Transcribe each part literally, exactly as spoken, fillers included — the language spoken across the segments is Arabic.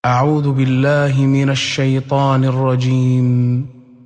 أعوذ بالله من الشيطان الرجيم.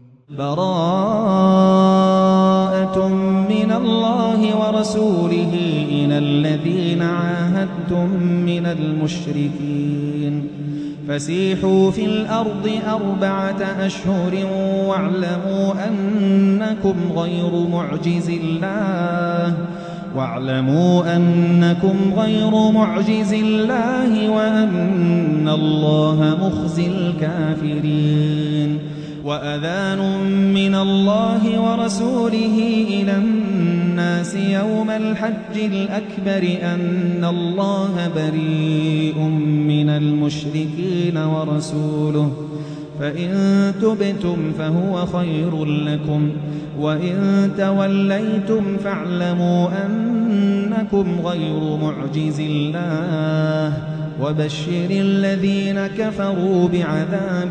براءة من الله ورسوله إلى الذين عاهدتم من المشركين فسيحوا في الأرض أربعة أشهر واعلموا أنكم غير معجز الله واعلموا أنكم غير معجز الله وأن الله مخزي الكافرين. وأذان من الله ورسوله إلى الناس يوم الحج الأكبر أن الله بريء من المشركين ورسوله فإن تبتم فهو خير لكم وإن توليتم فاعلموا أنكم غير معجز الله وبشر الذين كفروا بعذاب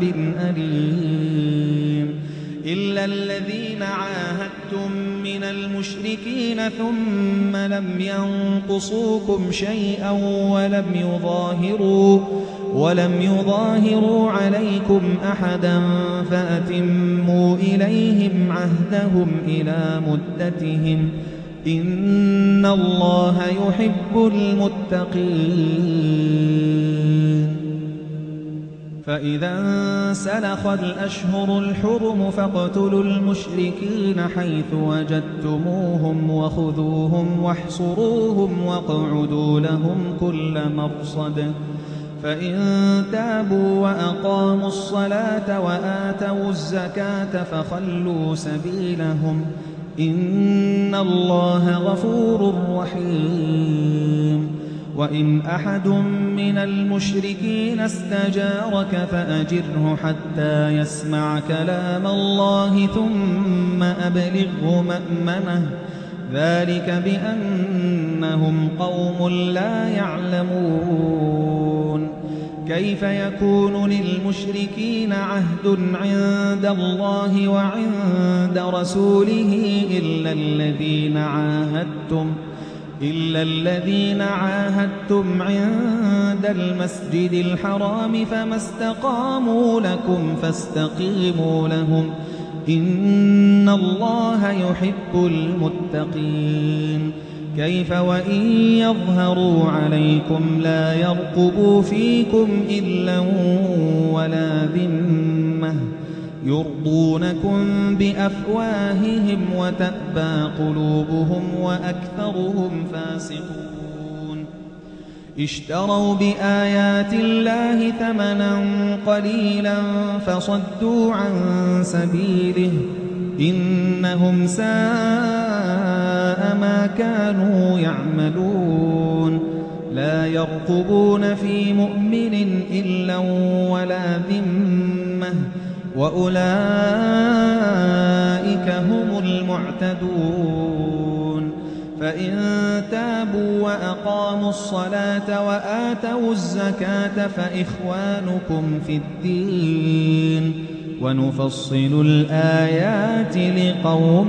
أليم. إلا الذين عاهدتم من المشركين ثم لم ينقصوكم شيئا ولم يظاهروا ولم يظاهروا عليكم أحدا فأتموا إليهم عهدهم إلى مدتهم إن الله يحب المتقين. فإذا انسلخ الأشهر الحرم فاقتلوا المشركين حيث وجدتموهم وخذوهم واحصروهم واقعدوا لهم كل مرصد فإن تابوا وأقاموا الصلاة وآتوا الزكاة فخلوا سبيلهم إن الله غفور رحيم. وإن أحد من المشركين استجارك فأجره حتى يسمع كلام الله ثم أبلغه مأمنه ذلك بأنهم قوم لا يعلمون. كيف يكون للمشركين عهد عند الله وعند رسوله إلا الذين عاهدتم إلا الذين عاهدتم عند المسجد الحرام فما استقاموا لكم فاستقيموا لهم إن الله يحب المتقين. كيف وإن يظهروا عليكم لا يرقبوا فيكم إلا ولا ذمة يرضونكم بأفواههم وتأبى قلوبهم وأكثرهم فاسقون. اشتروا بآيات الله ثمنا قليلا فصدوا عن سبيله إنهم ساء ما كانوا يعملون. لا يرقبون في مؤمن إلا ولا ذمة وأولئك هم المعتدون. فإن تابوا وأقاموا الصلاة وآتوا الزكاة فإخوانكم في الدين ونفصل الآيات لقوم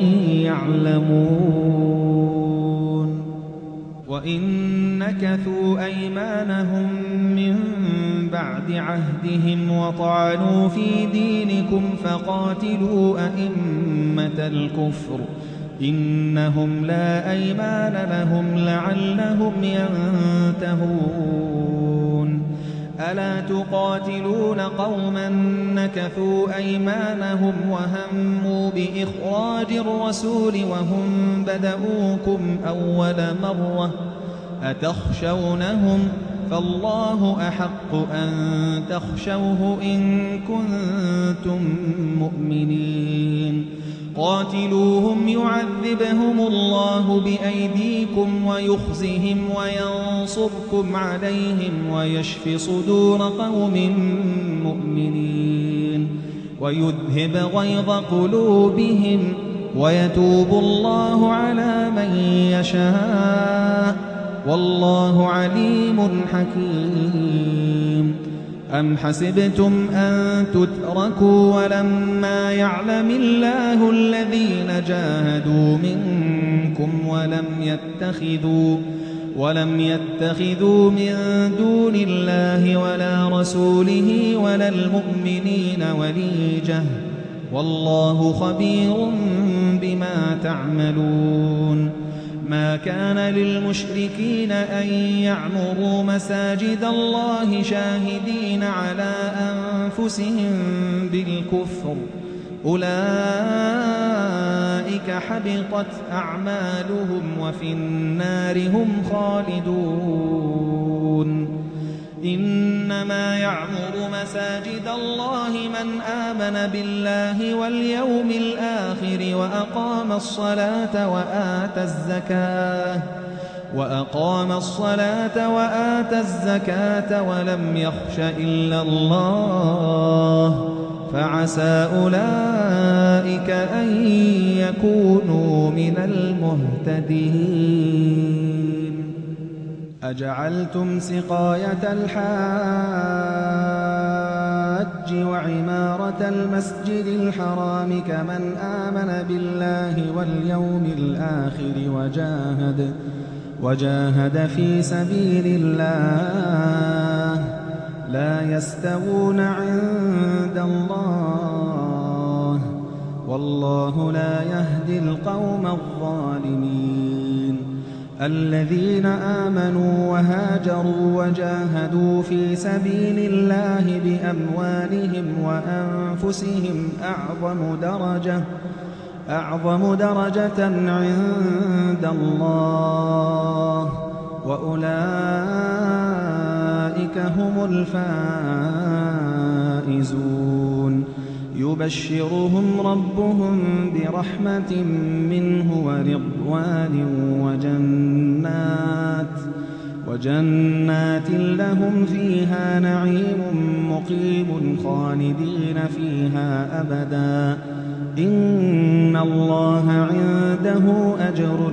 يعلمون. وإن نكثوا أيمانهم من بعد عهدهم وطعنوا في دينكم فقاتلوا أئمة الكفر إنهم لا أيمان لهم لعلهم ينتهون. ألا تقاتلون قوما نكثوا أيمانهم وهموا بإخراج الرسول وهم بدؤوكم أول مرة أتخشونهم فالله أحق أن تخشوه إن كنتم مؤمنين. قاتلوهم يعذبهم الله بأيديكم ويخزهم وينصركم عليهم ويشف صدور قوم مؤمنين ويذهب غيظ قلوبهم ويتوب الله على من يشاء والله عليم حكيم. أم حسبتم أن تتركوا ولما يعلم الله الذين جاهدوا منكم ولم يتخذوا ولم يتخذوا من دون الله ولا رسوله ولا المؤمنين وليجة والله خبير بما تعملون ما كان للمشركين أن يعمروا مساجد الله شاهدين على أنفسهم بالكفر أولئك حبطت أعمالهم وفي النار هم خالدون إنما يعمر مساجد الله من آمن بالله واليوم الآخر وأقام الصلاة وآتى الزكاة وأقام الصلاة وآتى الزكاة ولم يخش إلا الله فعسى أولئك أن يكونوا من المهتدين أجعلتم سقاية الحاج وعمارة المسجد الحرام كمن آمن بالله واليوم الآخر وجاهد وجاهد في سبيل الله لا يستوون عند الله والله لا يهدي القوم الظالمين الذين آمنوا وهاجروا وجاهدوا في سبيل الله بأموالهم وأنفسهم أعظم درجة أعظم درجة عند الله وأولئك هم الفائزون يبشرهم ربهم برحمة منه ورضوان وجنات وجنات لهم فيها نعيم مقيم خالدين فيها أبدا إن الله عنده أجر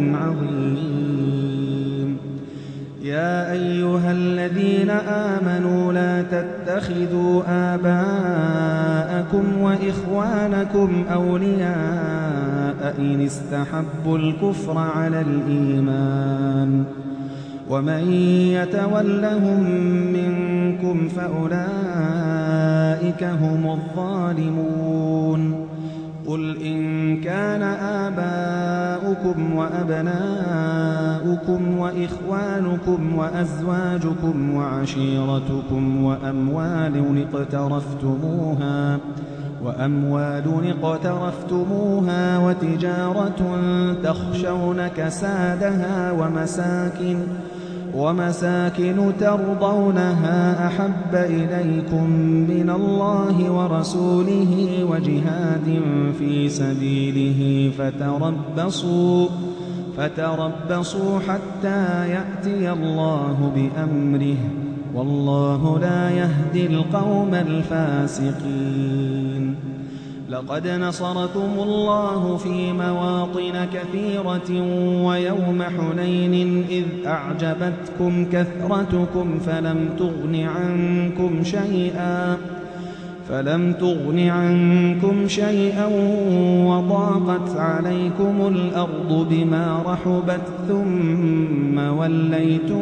عظيم يا أيها الذين آمنوا لا تتخذوا آباءكم وإخوانكم أولياء إن استحبوا الكفر على الإيمان ومن يتولهم منكم فأولئك هم الظالمون قل إن كان آباؤكم وأبناؤكم وإخوانكم وأزواجكم وعشيرتكم وأموال اقترفتموها وأموال اقترفتموها وتجارة تخشون كسادها ومساكن ومساكن ترضونها أحب إليكم من الله ورسوله وجهاد في سبيله فتربصوا فتربصوا حتى يأتي الله بأمره والله لا يهدي القوم الفاسقين لقد نصركم الله في مواطن كثيرة ويوم حنين إذ أعجبتكم كثرتكم فلم تغن عنكم شيئا فلم تغن عنكم شيئا وضاقت عليكم الأرض بما رحبت ثم وليتم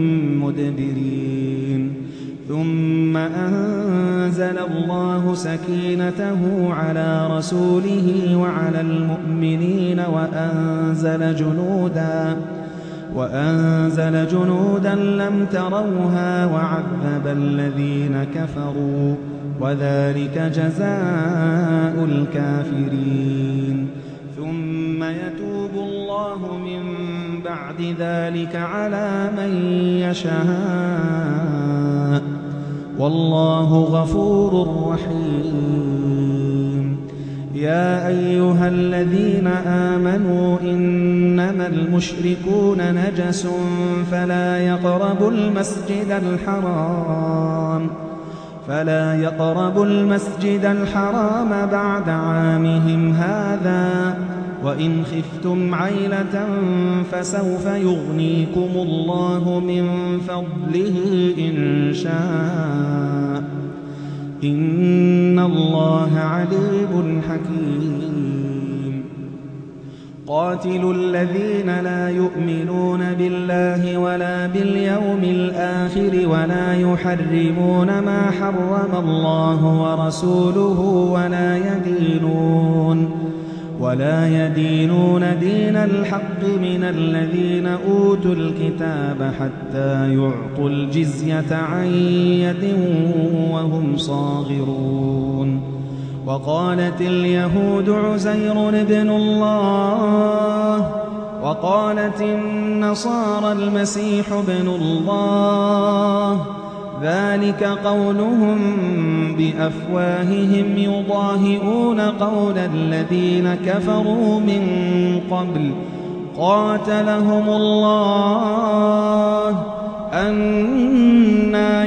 مدبرين ثم أنزل الله سكينته على رسوله وعلى المؤمنين وأنزل جنودا وأنزل جنودا لم تروها وعذب الذين كفروا وذلك جزاء الكافرين ثم يتوب الله من بعد ذلك على من يشاء والله غفور رحيم يا أيها الذين آمنوا إنما المشركون نجس فلا يقربوا المسجد الحرام فلا يقربوا المسجد الحرام بعد عامهم هذا وإن خفتم عيلة فسوف يغنيكم الله من فضله إن شاء إن الله عليم حكيم قاتلوا الذين لا يؤمنون بالله ولا باليوم الآخر ولا يحرمون ما حرم الله ورسوله ولا يدينون ولا يدينون دين الحق من الذين أوتوا الكتاب حتى يعطوا الجزية عن يد وهم صاغرون. وقالت اليهود عزير ابن الله وقالت النصارى المسيح ابن الله، ذلك قولهم بأفواههم يضاهئون قول الذين كفروا من قبل قاتلهم الله أنى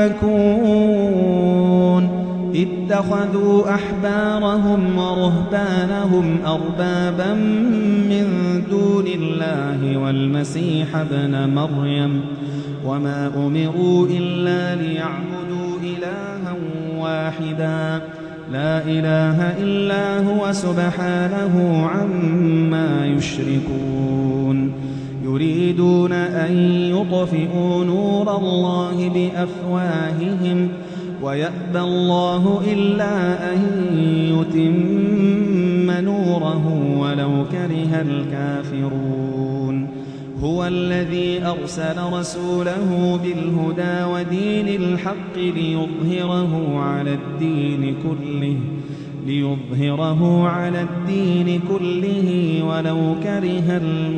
يؤفكون. اتخذوا أحبارهم ورهبانهم أربابا من دون الله والمسيح ابن مريم وما أمروا إلا ليعبدوا إلها واحدا لا إله إلا هو سبحانه عما يشركون. يريدون أن يطفئوا نور الله بأفواههم ويأبى الله إلا أن يتم نوره ولو كره الكافرون. هو الذي أرسل رسوله بالهدى ودين الحق ليظهره على الدين كله ليظهره على الدين كله ولو كره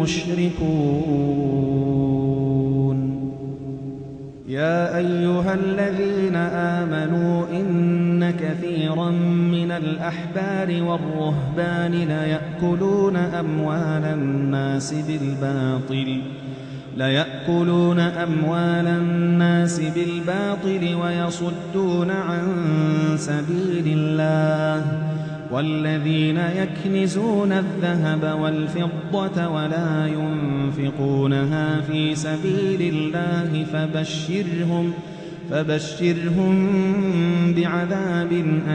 المشركون. يا أيها الذين آمنوا إن كثيرا من الأحبار والرهبان ليأكلون أموال الناس بالباطل ليأكلون أموال الناس بالباطل ويصدون عن سبيل الله. والذين يكنزون الذهب والفضة ولا ينفقونها في سبيل الله فبشرهم فبشرهم بعذاب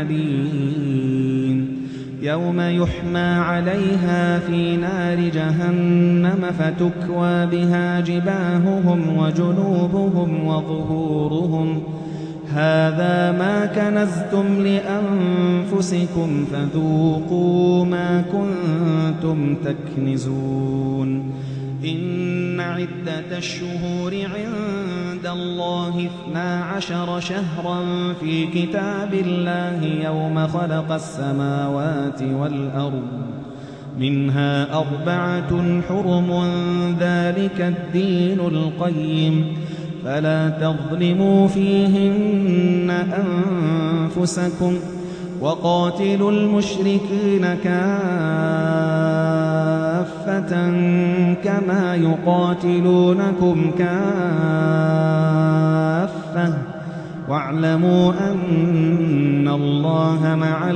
أليم. يوم يحمى عليها في نار جهنم فتكوى بها جباههم وجنوبهم وظهورهم هذا ما كنزتم لأنفسكم فذوقوا ما كنتم تكنزون. إن عدة الشهور عند الله اثنا عشر شهرا في كتاب الله يوم خلق السماوات والأرض منها أربعة حرم ذلك الدين القيم فلا تظلموا فيهن أنفسكم وقاتلوا المشركين كافة كما يقاتلونكم كافة واعلموا أن الله مع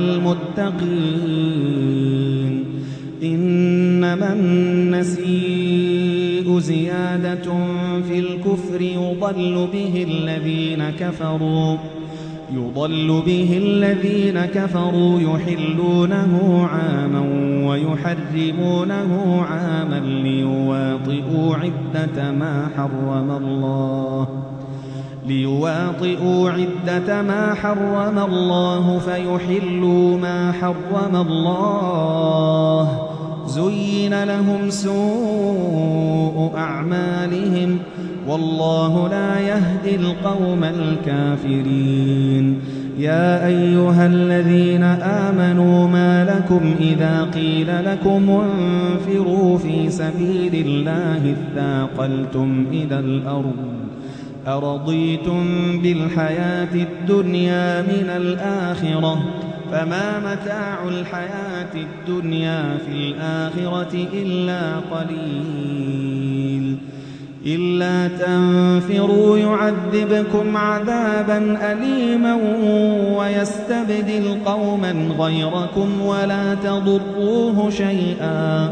المتقين. إنما النسيء زيادة في الكفر يضل به الذين كفروا يضل به الذين كفروا يحلونه عاما ويحرمونه عاما ليواطئوا عدة ما حرم الله ليواطئوا عدة ما حرم الله فيحلوا ما حرم الله. زين لهم سوء أعمالهم والله لا يهدي القوم الكافرين. يا أيها الذين آمنوا ما لكم إذا قيل لكم انفروا في سبيل الله اثاقلتم إلى الأرض أرضيتم بالحياة الدنيا من الآخرة فما متاع الحياة الدنيا في الآخرة إلا قليل. إلا تنفروا يعذبكم عذابا أليما ويستبدل قوما غيركم ولا تضروه شيئا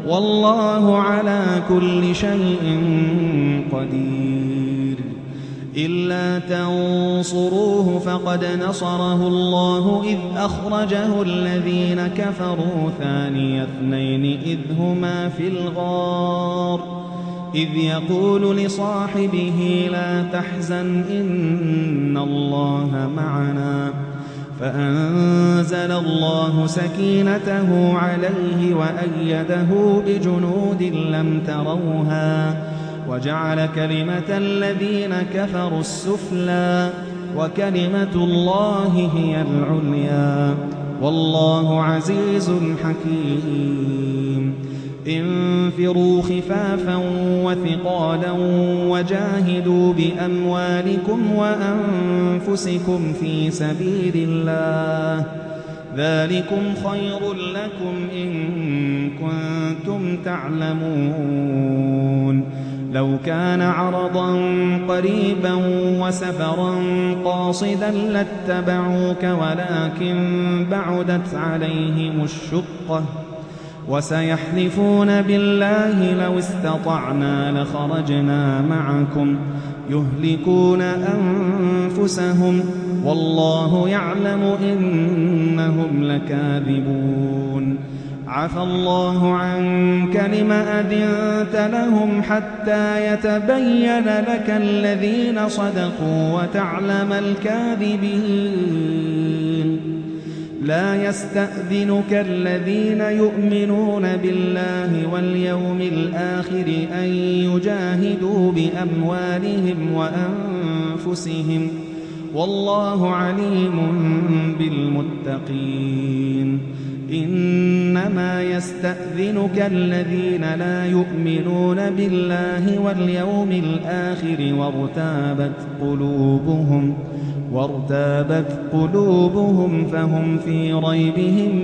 والله على كل شيء قدير. إلا تنصروه فقد نصره الله إذ أخرجه الذين كفروا ثاني اثنين إذ هما في الغار إذ يقول لصاحبه لا تحزن إن الله معنا فأنزل الله سكينته عليه وأيده بجنود لم تروها وجعل كلمة الذين كفروا السفلى وكلمة الله هي العليا والله عزيز حكيم. انفروا خفافا وثقالا وجاهدوا بأموالكم وأنفسكم في سبيل الله ذلكم خير لكم إن كنتم تعلمون. لو كان عرضا قريبا وسفرا قاصدا لاتبعوك ولكن بعدت عليهم الشقة وسيحلفون بالله لو استطعنا لخرجنا معكم يهلكون أنفسهم والله يعلم إنهم لكاذبون. عفى الله عنك لم أذنت لهم حتى يتبين لك الذين صدقوا وتعلم الكاذبين. لا يستأذنك الذين يؤمنون بالله واليوم الآخر أن يجاهدوا بأموالهم وأنفسهم والله عليم بالمتقين. إنما يستأذنك الذين لا يؤمنون بالله واليوم الآخر وارتابت قلوبهم وارتابت قلوبهم فهم في ريبهم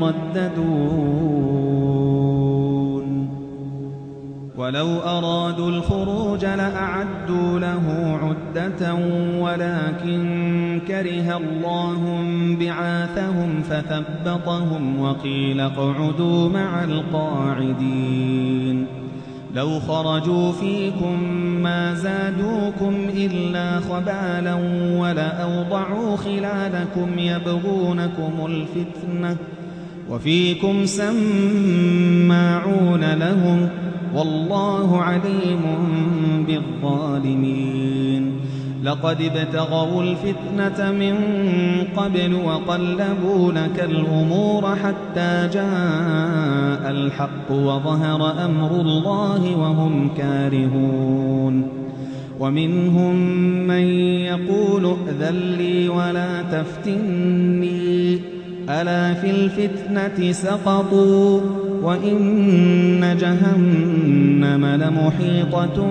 يترددون. ولو أرادوا الخروج لأعدوا له عدة ولكن كره الله بعاثهم فثبطهم وقيل اقعدوا مع القاعدين. لو خرجوا فيكم ما زادوكم إلا خبالا ولأوضعوا خلالكم يبغونكم الفتنة وفيكم سماعون لهم والله عليم بالظالمين. لقد ابتغوا الفتنة من قبل وقلبوا لك الأمور حتى جاء الحق وظهر أمر الله وهم كارهون. ومنهم من يقول ائذن لي ولا تفتني ألا في الفتنة سقطوا وإن جهنم لمحيطة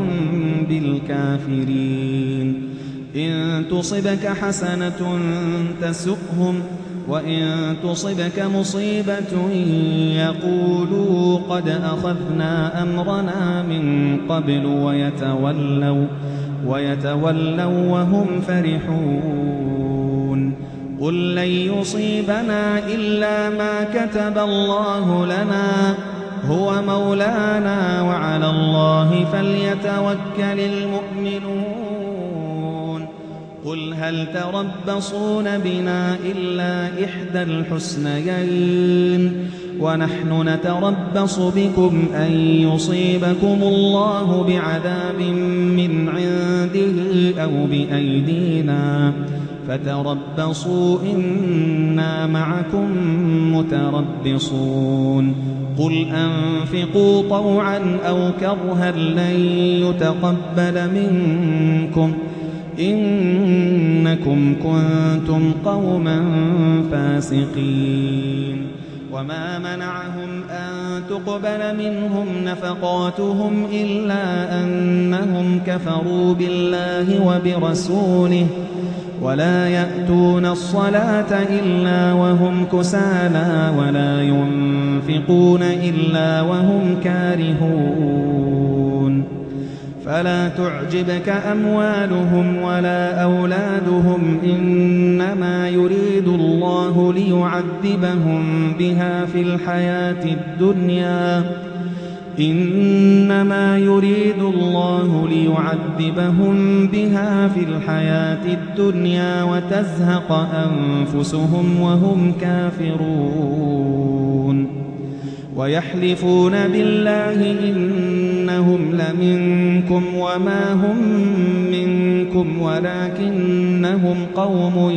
بالكافرين. إن تصبك حسنة تسؤهم وإن تصبك مصيبة يقولوا قد أخذنا أمرنا من قبل ويتولوا, ويتولوا وهم فرحون. قل لن يصيبنا إلا ما كتب الله لنا هو مولانا وعلى الله فليتوكل المؤمنون. قل هل تربصون بنا إلا إحدى الحسنيين ونحن نتربص بكم أن يصيبكم الله بعذاب من عنده أو بأيدينا فتربصوا إنا معكم متربصون. قل أنفقوا طوعا أو كرها لن يتقبل منكم إنكم كنتم قوما فاسقين. وما منعهم أن تقبل منهم نفقاتهم إلا أنهم كفروا بالله وبرسوله ولا يأتون الصلاة إلا وهم كسالى ولا ينفقون إلا وهم كارهون. فلا تعجبك أموالهم ولا أولادهم إنما يريد الله ليعذبهم بها في الحياة الدنيا إنما يريد الله ليعذبهم بها في الحياة الدنيا وتزهق أنفسهم وهم كافرون ويحلفون بالله إنهم لمنكم وما هم منكم ولكنهم قوم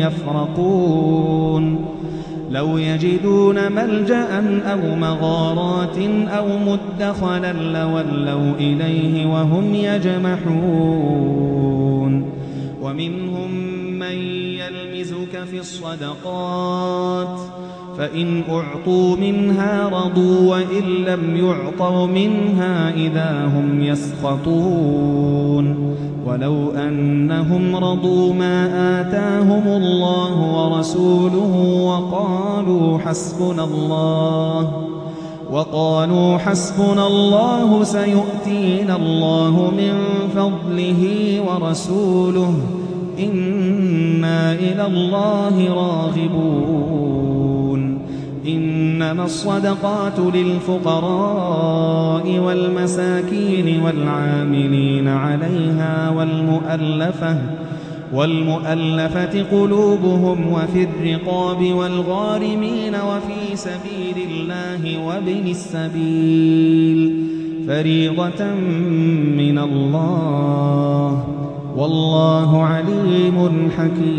يفرقون لو يجدون ملجأ أو مغارات أو مدخلا لولوا إليه وهم يجمحون ومنهم من يلمزك في الصدقات فإن أعطوا منها رضوا وإن لم يعطوا منها إذا هم يسخطون ولو أنهم رضوا ما آتاهم الله ورسوله وقالوا حسبنا الله وقالوا حسبنا الله سيؤتينا الله من فضله ورسوله إنا إلى الله راغبون إنما الصدقات للفقراء والمساكين والعاملين عليها والمؤلفة والمؤلفة قلوبهم وفي الرقاب والغارمين وفي سبيل الله وابن السبيل فريضة من الله والله عليم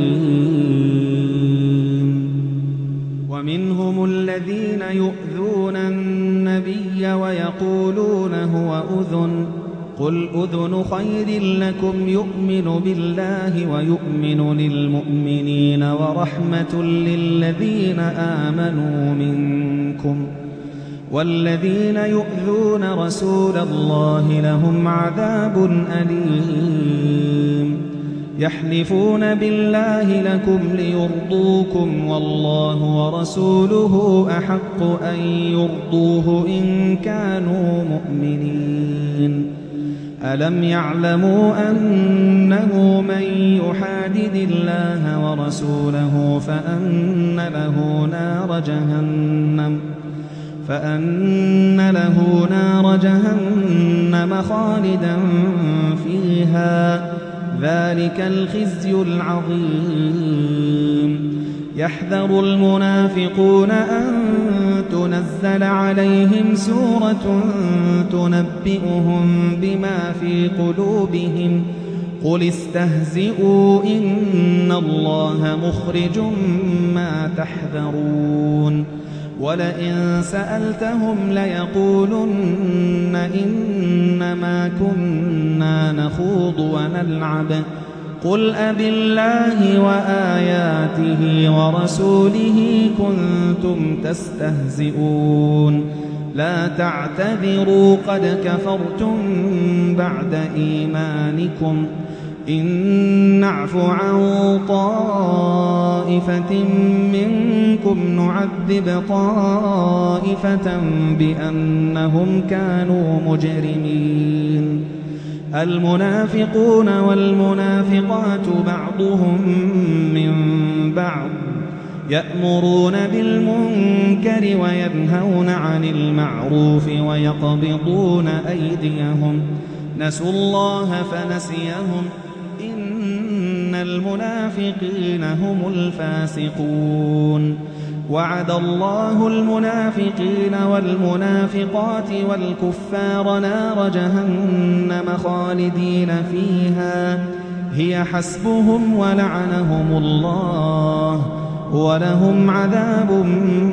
حكيم ومنهم الذين يؤذون النبي ويقولون هو أذن قل أذن خير لكم يؤمن بالله ويؤمن للمؤمنين ورحمة للذين آمنوا منكم والذين يؤذون رسول الله لهم عذاب أليم يحلفون بالله لكم ليرضوكم والله ورسوله أحق أن يرضوه إن كانوا مؤمنين ألم يعلموا أنه من يحادد الله ورسوله فأن له نار جهنم فأن له نار جهنم خالدا فيها ذلك الخزي العظيم يحذر المنافقون أن تنزل عليهم سورة تنبئهم بما في قلوبهم قل استهزئوا إن الله مخرج ما تحذرون ولئن سألتهم ليقولن إنما كنا نخوض ونلعب قل أبالله وآياته ورسوله كنتم تستهزئون لا تعتذروا قد كفرتم بعد إيمانكم إن نعف عن طائفة منكم نعذب طائفة بأنهم كانوا مجرمين المنافقون والمنافقات بعضهم من بعض يأمرون بالمنكر وينهون عن المعروف ويقبضون أيديهم نسوا الله فنسيهم إن المنافقين هم الفاسقون وعد الله المنافقين والمنافقات والكفار نار جهنم خالدين فيها هي حسبهم ولعنهم الله ولهم عذاب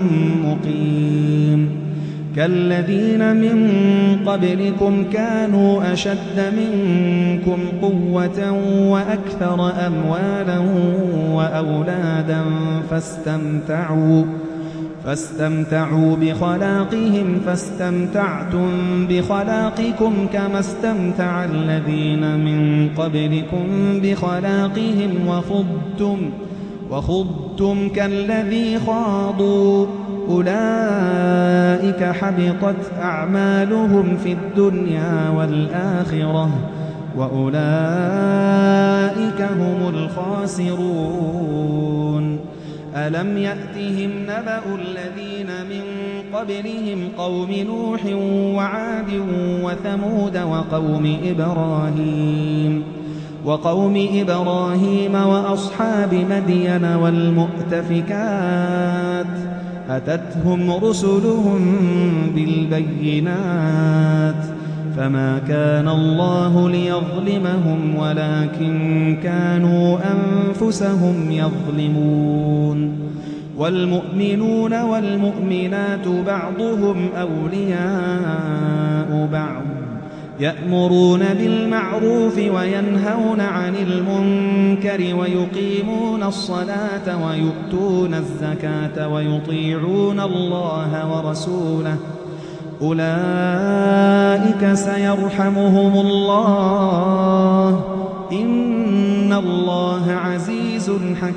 مقيم كالذين من قبلكم كانوا أشد منكم قوة وأكثر أموالا وأولادا فاستمتعوا فاستمتعوا بخلاقهم فاستمتعتم بخلاقكم كما استمتع الذين من قبلكم بخلاقهم وخضتم وخضتم كالذي خاضوا أولئك حبطت أعمالهم في الدنيا والآخرة وأولئك هم الخاسرون ألم يأتهم نبأ الذين من قبلهم قوم نوح وعاد وثمود وقوم إبراهيم وقوم إبراهيم وأصحاب مدين والمؤتفكات أتتهم رسلهم بالبينات فما كان الله ليظلمهم ولكن كانوا أنفسهم يظلمون والمؤمنون والمؤمنات بعضهم أولياء بعض يأمرون بالمعروف وينهون عن المنكر ويقيمون الصلاة ويؤتون الزكاة ويطيعون الله ورسوله أولئك سيرحمهم الله إن الله عزيز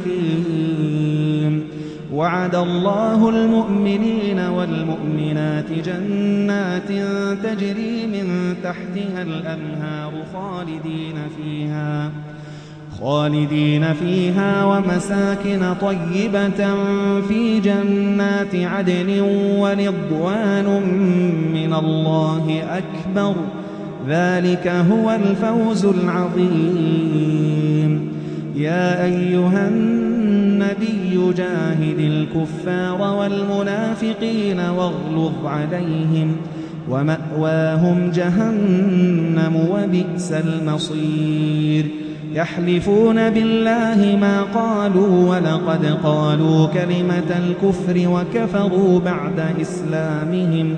حكيم وعد الله المؤمنين والمؤمنات جنات تجري من تحتها الأنهار خالدين فيها خالدين فيها ومساكن طيبة في جنات عدن ورضوان من الله أكبر ذلك هو الفوز العظيم يا أيها النبي جاهد الكفار والمنافقين واغلظ عليهم ومأواهم جهنم وبئس المصير يحلفون بالله ما قالوا ولقد قالوا كلمة الكفر وكفروا بعد إسلامهم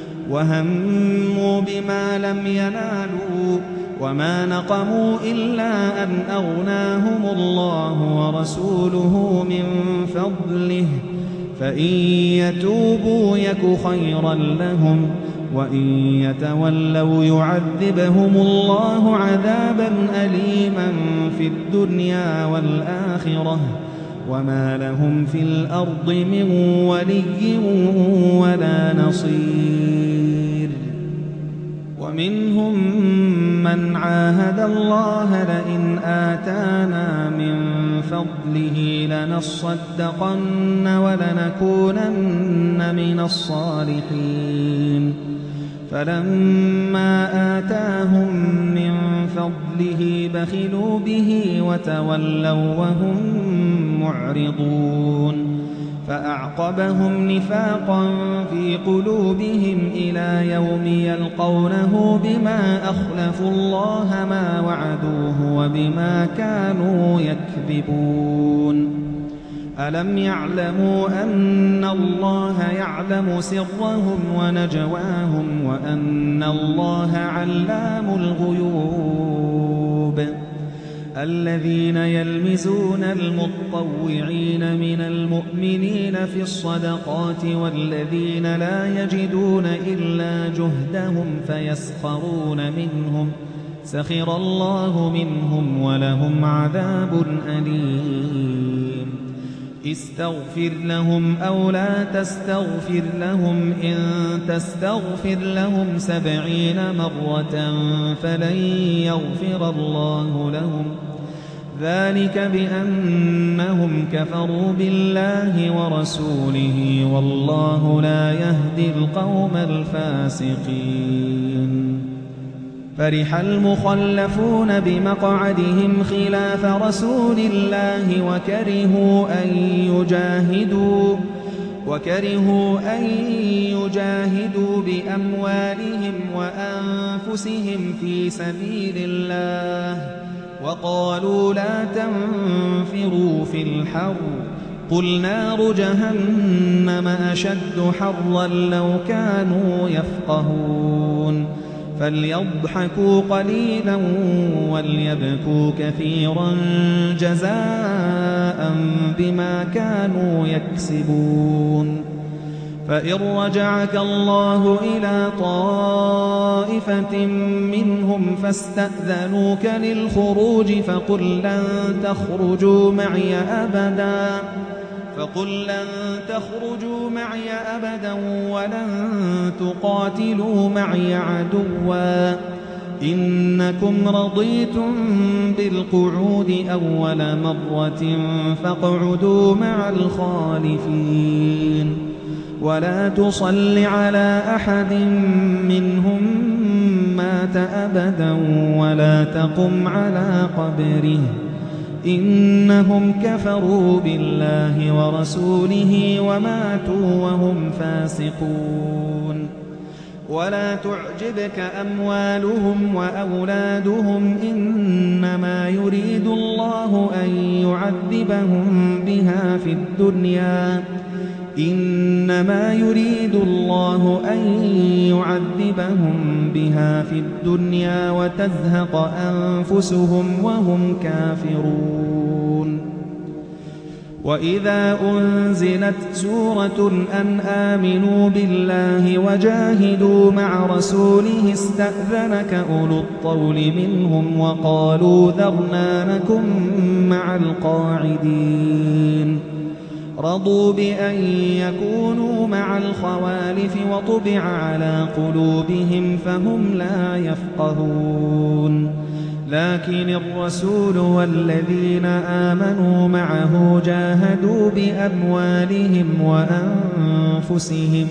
وهموا بما لم ينالوا وما نقموا إلا أن أغناهم الله ورسوله من فضله فإن يتوبوا يك خيرا لهم وإن يتولوا يعذبهم الله عذابا أليما في الدنيا والآخرة وما لهم في الأرض من ولي ولا نصير ومنهم من عاهد الله لئن آتانا من فضله لنصدقن ولنكونن من الصالحين فلما آتاهم من فضله بخلوا به وتولوا وهم معرضون فأعقبهم نفاقا في قلوبهم إلى يوم يلقونه بما أخلفوا الله ما وعدوه وبما كانوا يكذبون ألم يعلموا أن الله يعلم سرهم ونجواهم وأن الله علام الغيوب الذين يلمزون المطوعين من المؤمنين في الصدقات والذين لا يجدون إلا جهدهم فيسخرون منهم سخر الله منهم ولهم عذاب أليم استغفر لهم أو لا تستغفر لهم إن تستغفر لهم سبعين مرة فلن يغفر الله لهم ذلك بأنهم كفروا بالله ورسوله والله لا يهدي القوم الفاسقين فرح المخلفون بمقعدهم خلاف رسول الله وكرهوا أن يجاهدوا وكرهوا أن يجاهدوا بأموالهم وأنفسهم في سبيل الله وقالوا لا تنفروا في الحر قل نار جهنم أشد حرا لو كانوا يفقهون فليضحكوا قليلا وليبكوا كثيرا جزاء بما كانوا يكسبون فإن رجعك الله إلى طائفة منهم فاستأذنوك للخروج فقل لن تخرجوا معي أبدا فقل لن تخرجوا معي أبدا ولن تقاتلوا معي عدوا إنكم رضيتم بالقعود أول مرة فاقعدوا مع الخالفين ولا تصل على أحد منهم مات أبدا ولا تقم على قبره إنهم كفروا بالله ورسوله وماتوا وهم فاسقون ولا تعجبك أموالهم وأولادهم إنما يريد الله أن يعذبهم بها في الدنيا إنما يريد الله أن يعذبهم بها في الدنيا وتزهق أنفسهم وهم كافرون وإذا أنزلت سورة أن آمنوا بالله وجاهدوا مع رسوله استأذنك أولو الطول منهم وقالوا ذرنا نكن مع القاعدين رضوا بأن يكونوا مع الخوالف وطبع على قلوبهم فهم لا يفقهون لكن الرسول والذين آمنوا معه جاهدوا بأموالهم وأنفسهم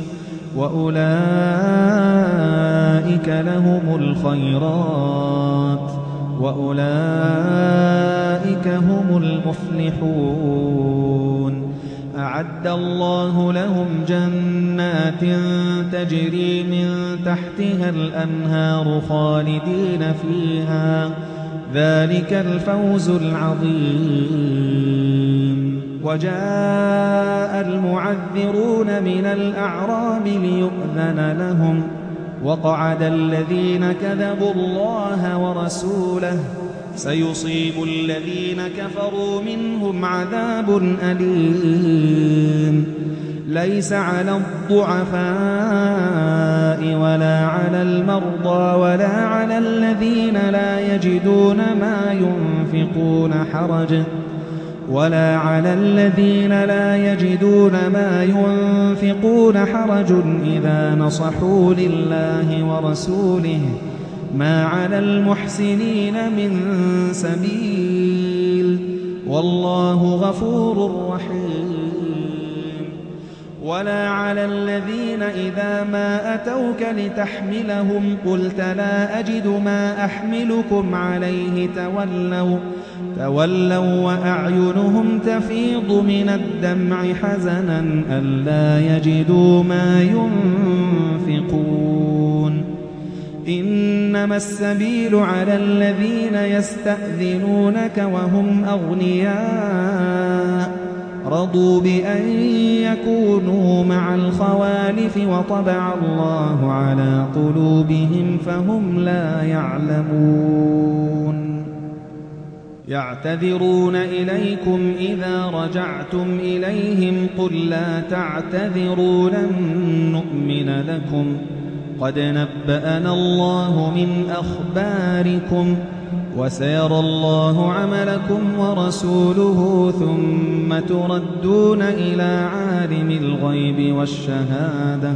وأولئك لهم الخيرات وأولئك هم المفلحون أعد الله لهم جنات تجري من تحتها الأنهار خالدين فيها ذلك الفوز العظيم وجاء المعذرون من الأعراب ليؤذن لهم وقعد الذين كذبوا الله ورسوله سيصيب الذين كفروا منهم عذاب أليم ليس على الضعفاء ولا على المرضى ولا على الذين لا يجدون ما ينفقون حرج ولا على الذين لا يجدون ما ينفقون حرج إذا نصحوا لله ورسوله ما على المحسنين من سبيل والله غفور رحيم ولا على الذين إذا ما أتوك لتحملهم قلت لا أجد ما أحملكم عليه تولوا تولوا وأعينهم تفيض من الدمع حزنا ألا يجدوا ما ينفقون إنما السبيل على الذين يستأذنونك وهم أغنياء رضوا بأن يكونوا مع الخوالف وطبع الله على قلوبهم فهم لا يعلمون يعتذرون إليكم إذا رجعتم إليهم قل لا تعتذروا لن نؤمن لكم قد نبأنا الله من أخباركم وسيرى الله عملكم ورسوله ثم تردون إلى عالم الغيب والشهادة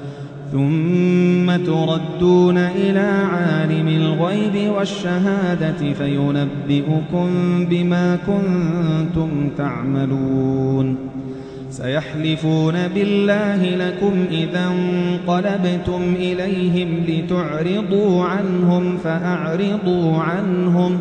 ثم تردون إلى عالم الغيب والشهادة فينبئكم بما كنتم تعملون سيحلفون بالله لكم إذا انقلبتم إليهم لتعرضوا عنهم فأعرضوا عنهم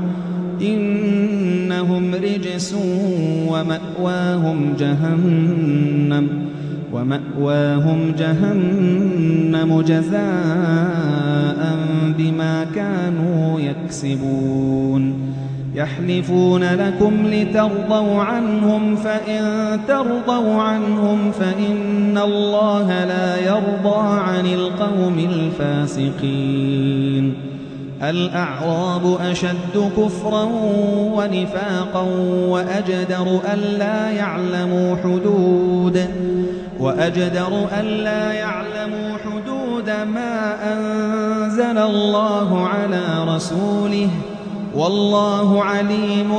إنهم رجس ومأواهم جهنم ومأواهم جهنم جزاء بما كانوا يكسبون يحلفون لكم لترضوا عنهم فإن ترضوا عنهم فإن الله لا يرضى عن القوم الفاسقين الأعراب أشد كفرا ونفاقا وأجدر ألا يعلموا حدود وأجدر ألا يعلموا حدود ما أنزل الله على رسوله والله عليم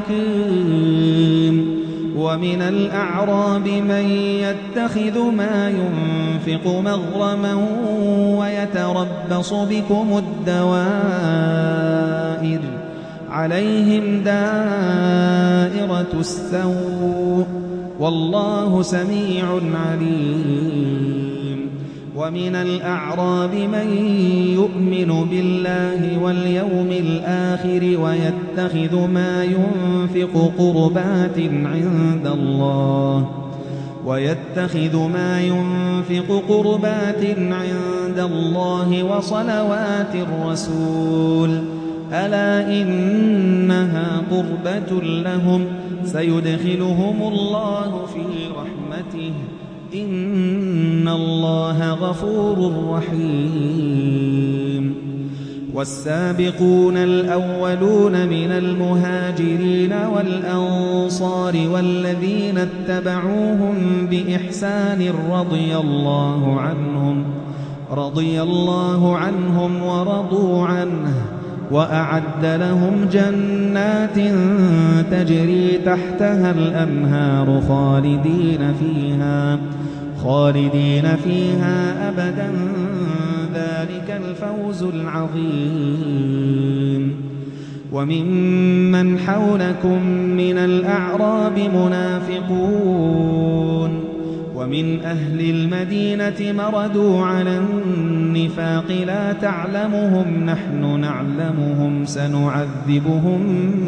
حكيم ومن الأعراب من يتخذ ما ينفق مغرما ويتربص بكم الدوائر عليهم دائرة السوء والله سميع عليم. ومن الأعراب من يؤمن بالله واليوم الآخر ويتخذ ما ينفق قربات عند الله ويتخذ ما ينفق قربات عند الله وصلوات الرسول ألا إنها قربة لهم سيدخلهم الله في رحمته إن الله غفور رحيم. والسابقون الأولون من المهاجرين والأنصار والذين اتبعوهم بإحسان رضي الله عنهم رضي الله عنهم ورضوا عنه وأعد لهم جنات تجري تحتها الأنهار خالدين فيها خالدين فيها أبدا ذلك الفوز العظيم. وممن حولكم من الأعراب منافقون ومن أهل المدينة مردوا على النفاق لا تعلمهم نحن نعلمهم سنعذبهم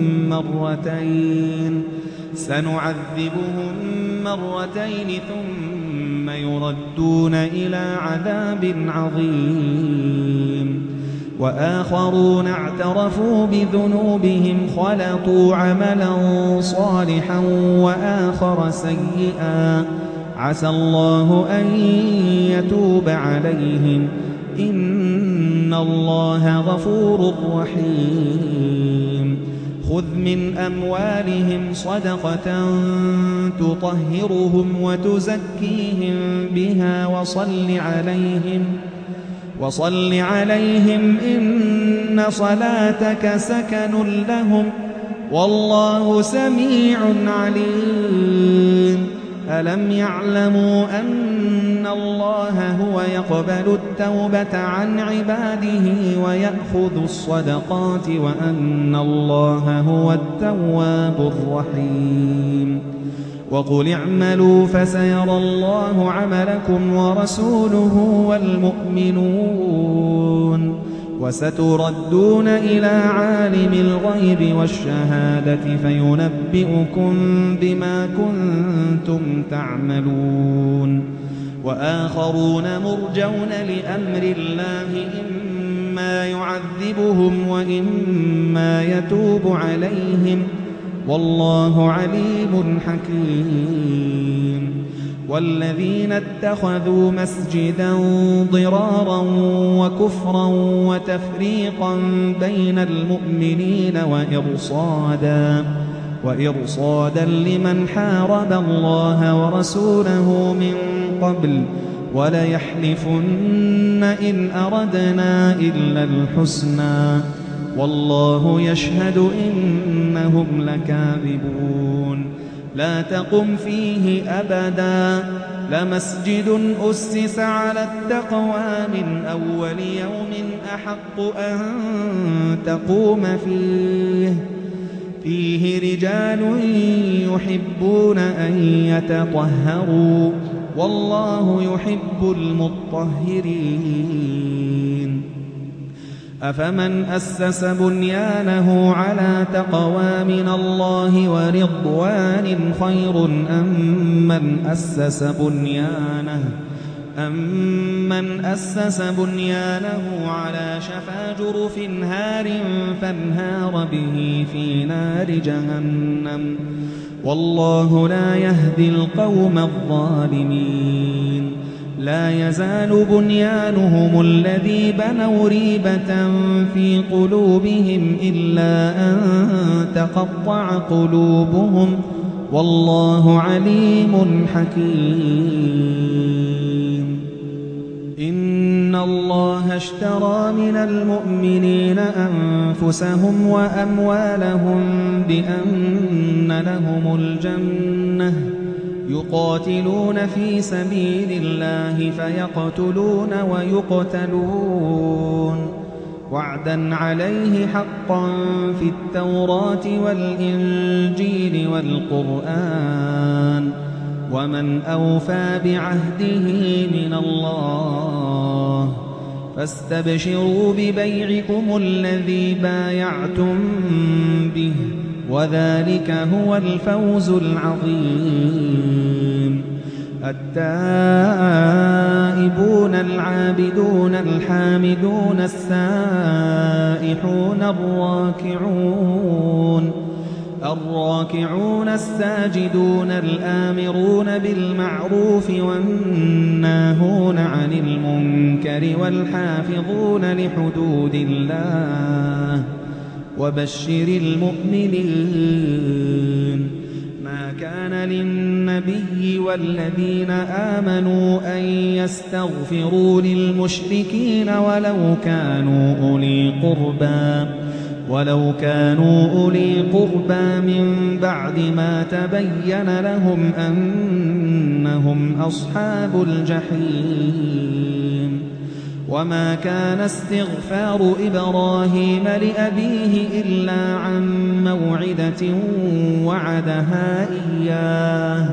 مرتين سنعذبهم مرتين ثم يردون إلى عذاب عظيم. وآخرون اعترفوا بذنوبهم خلطوا عملا صالحا وآخر سيئا عسى الله أن يتوب عليهم إن الله غفور رحيم. خذ من أموالهم صدقة تطهرهم وتزكيهم بها وصل عليهم وصل عليهم إن صلاتك سكن لهم والله سميع عليم. ألم يعلموا أن الله هو يقبل التوبة عن عباده ويأخذ الصدقات وأن الله هو التواب الرحيم. وقل اعملوا فسيرى الله عملكم ورسوله والمؤمنون وستردون إلى عالم الغيب والشهادة فينبئكم بما كنتم تعملون. وآخرون مرجون لأمر الله إما يعذبهم وإما يتوب عليهم والله عليم حكيم. والذين اتخذوا مسجدا ضرارا وكفرا وتفريقا بين المؤمنين وإرصادا وإرصادا لمن حارب الله ورسوله من قبل وليحلفن إن أردنا إلا الحسنى والله يشهد إنهم لكاذبون. لا تقم فيه أبدا لمسجد أسس على التقوى من أول يوم أحق أن تقوم فيه فيه رجال يحبون أن يتطهروا والله يحب المطهرين. أفمن أسس بنيانه على تقوى من الله ورضوان خير أم من أسس بنيانه أمن أسس بنيانه على شفا جرف هار فانهار به في نار جهنم والله لا يهدي القوم الظالمين. لا يزال بنيانهم الذي بنوا ريبة في قلوبهم إلا أن تقطع قلوبهم والله عليم حكيم. إن الله اشترى من المؤمنين أنفسهم وأموالهم بأن لهم الجنة يقاتلون في سبيل الله فيقتلون ويقتلون وعدا عليه حقا في التوراة والإنجيل والقرآن ومن أوفى بعهده من الله فاستبشروا ببيعكم الذي بايعتم به وذلك هو الفوز العظيم. التائبون العابدون الحامدون السائحون الراكعون الراكعون الساجدون الآمرون بالمعروف والناهون عن المنكر والحافظون لحدود الله وبشر المؤمنين. ما كان للنبي والذين آمنوا أن يستغفروا للمشركين ولو كانوا أولي قربى ولو كانوا أولي قربى من بعد ما تبين لهم أنهم أصحاب الجحيم. وما كان استغفار إبراهيم لأبيه إلا عن موعدة وعدها إياه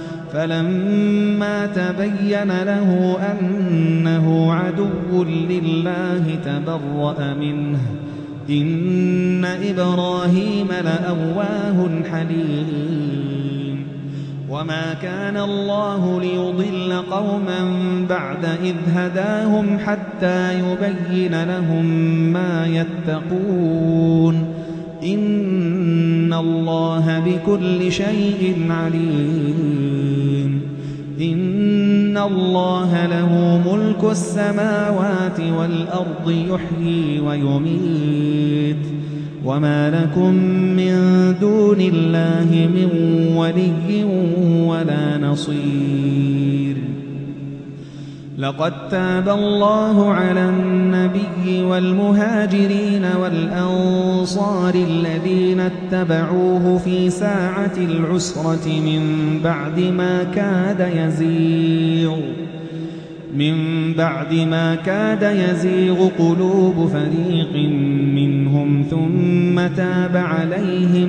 فلما تبين له أنه عدو لله تبرأ منه إن إبراهيم لأواه حليم. وما كان الله ليضل قوما بعد إذ هداهم حتى يبين لهم ما يتقون إن الله بكل شيء عليم. إن الله له ملك السماوات والأرض يحيي ويميت وما لكم من دون الله من ولي ولا نصير. لقد تاب الله على النبي والمهاجرين والأنصار الذين اتبعوه في ساعة العسرة من بعد ما كاد يزيغ من بعد ما كاد يزيغ قلوب فريق منهم ثم تاب عليهم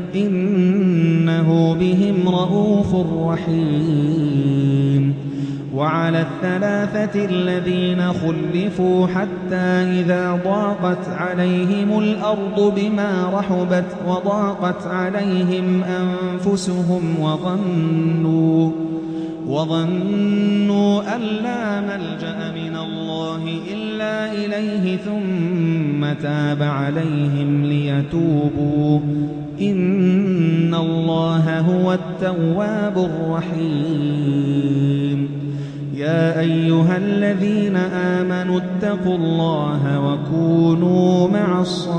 إنه بهم رءوف رحيم. وعلى الثلاثة الذين خلفوا حتى إذا ضاقت عليهم الأرض بما رحبت وضاقت عليهم أنفسهم وظنوا وظنوا أن لا ملجأ من الله إلا إليه ثم تاب عليهم ليتوبوا إن الله هو التواب الرحيم. يا أيها الذين آمنوا اتقوا الله وكونوا مع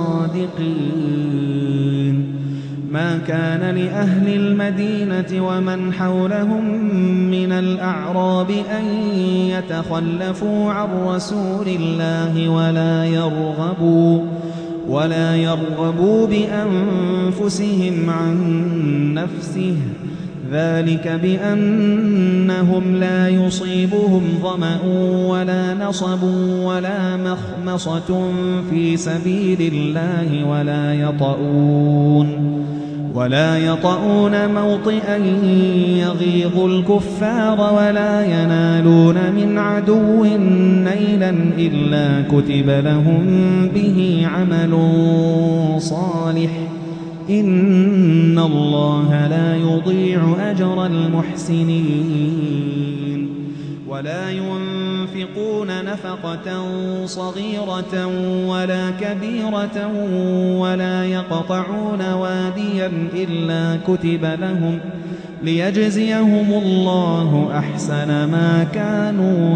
الصادقين. ما كان لأهل المدينة ومن حولهم من الأعراب أن يتخلفوا عن رسول الله ولا يرغبوا ولا يرغبوا بأنفسهم عن نفسه ذلك بأنهم لا يصيبهم ظمأ ولا نصب ولا مخمصة في سبيل الله ولا يطؤون ولا يطؤون موطئا يغيظ الكفار ولا ينالون من عدو نيلا إلا كتب لهم به عمل صالح إن الله لا يضيع أجر المحسنين. ولا ينفقون نفقة صغيرة ولا كبيرة ولا يقطعون واديا إلا كتب لهم ليجزيهم الله أحسن ما كانوا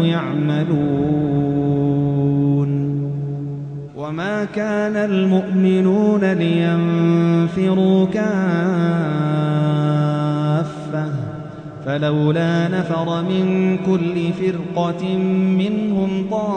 يعملون. وما كان المؤمنون لينفروا كافة فلولا نفر من كل فرقة منهم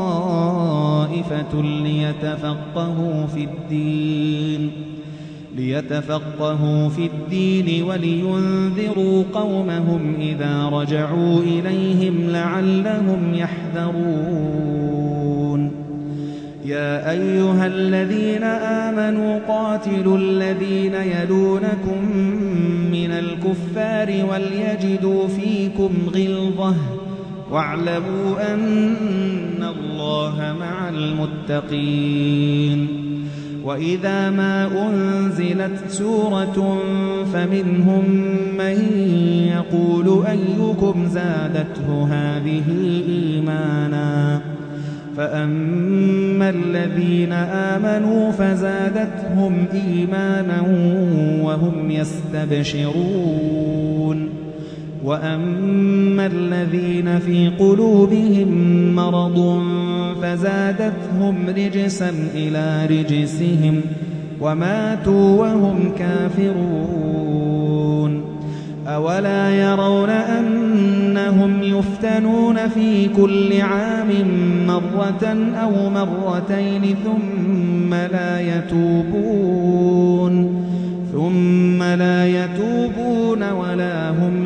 طائفة ليتفقهوا في الدين ليتفقهوا في الدين ولينذروا قومهم إذا رجعوا إليهم لعلهم يحذرون. يا أيها الذين آمنوا قاتلوا الذين يلونكم من الكفار وليجدوا فيكم غلظة واعلموا أن الله مع المتقين وإذا ما أنزلت سورة فمنهم من يقول أيكم زادته هذه إيمانا فأما الذين آمنوا فزادتهم إيمانا وهم يستبشرون وأما الذين في قلوبهم مرض فزادتهم رجسا إلى رجسهم وماتوا وهم كافرون أولا يرون أنهم يفتنون في كل عام مرة أو مرتين ثم لا يتوبون ثم لا يتوبون ولا هم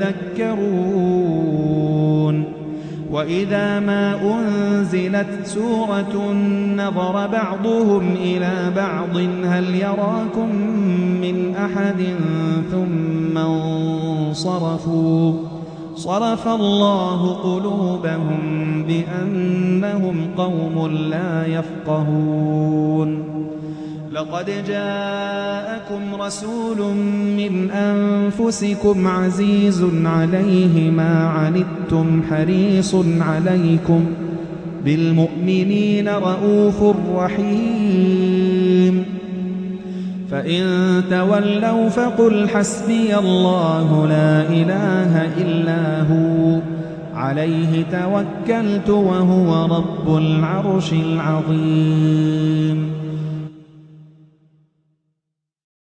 يذكرون وإذا ما أنزلت سورة نظر بعضهم إلى بعض هل يراكم من أحد ثم انصرفوا صرف الله قلوبهم بأنهم قوم لا يفقهون لقد جاءكم رسول من أنفسكم عزيز عليه ما عنتم حريص عليكم بالمؤمنين رؤوف رحيم فإن تولوا فقل حسبي الله لا إله إلا هو عليه توكلت وهو رب العرش العظيم